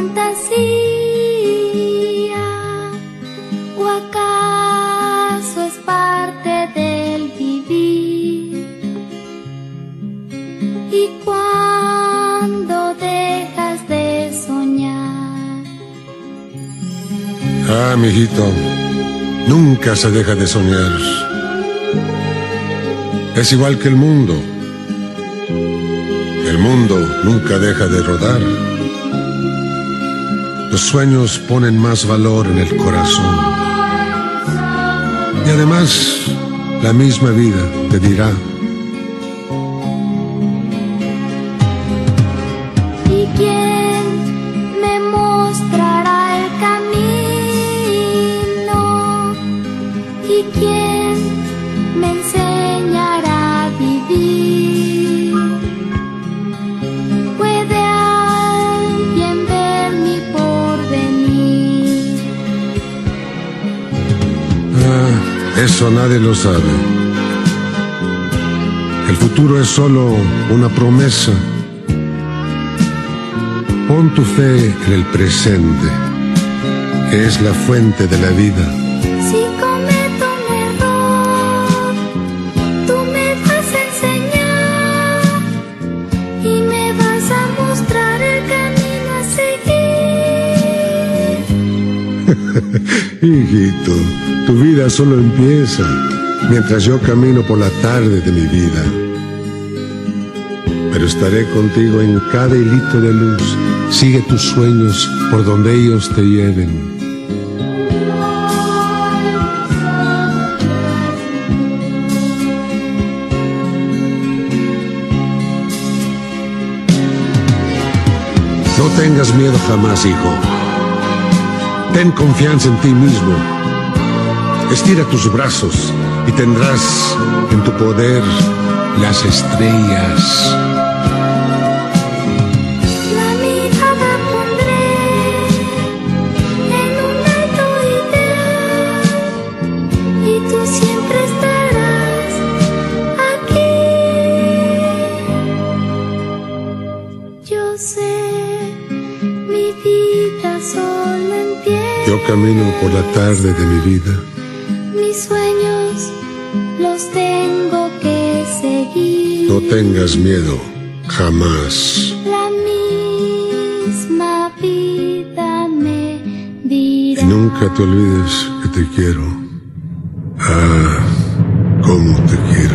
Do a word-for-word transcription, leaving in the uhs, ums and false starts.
fantasía o acaso es parte del vivir. Y cuando dejas de soñar. Ah, mijito, nunca se deja de soñar. Es igual que el mundo. El mundo nunca deja de rodar. Los sueños ponen más valor en el corazón. Y además, la misma vida te dirá: ¿y quién me mostrará el camino? ¿Y quién me enseñará a vivir? ¿Puede alguien ver mi porvenir? Ah, eso nadie lo sabe. El futuro es solo una promesa. Pon tu fe en el presente, que es la fuente de la vida. Si cometo un error, tú me vas a enseñar y me vas a mostrar el camino a seguir. Hijito, tu vida solo empieza mientras yo camino por la tarde de mi vida. Pero estaré contigo en cada hilito de luz. Sigue tus sueños por donde ellos te lleven. No tengas miedo jamás, hijo. Ten confianza en ti mismo. Estira tus brazos y tendrás en tu poder las estrellas. La mirada pondré en un alto ideal y tú siempre estarás aquí. Yo sé, mi vida solo empieza. Yo camino por la tarde de mi vida. Mis sueños los tengo que seguir. No tengas miedo, jamás. La misma vida me dirá. Y nunca te olvides que te quiero. Ah, cómo te quiero.